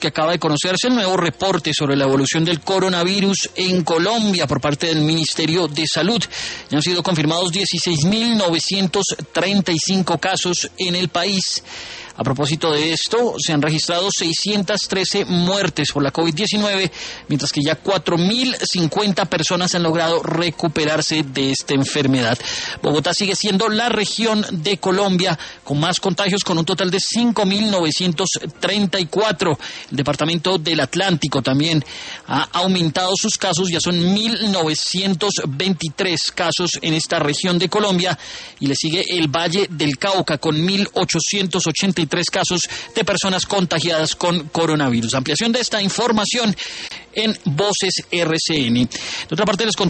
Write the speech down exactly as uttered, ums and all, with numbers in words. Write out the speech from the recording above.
que acaba de conocerse el nuevo reporte sobre la evolución del coronavirus en Colombia por parte del Ministerio de Salud. Ya han sido confirmados dieciséis mil novecientos treinta y cinco casos en el país. A propósito de esto, se han registrado seiscientas trece muertes por la COVID diecinueve, mientras que ya cuatro mil cincuenta personas han logrado recuperarse de esta enfermedad. Bogotá sigue siendo la región de Colombia con más contagios, con un total de cinco mil novecientos treinta y cuatro. El departamento del Atlántico también ha aumentado sus casos, ya son mil novecientos veintitrés casos en esta región de Colombia, y le sigue el Valle del Cauca con mil ochocientos ochenta y tres casos de personas contagiadas con coronavirus. Ampliación de esta información en Voces R C N. De otra parte, les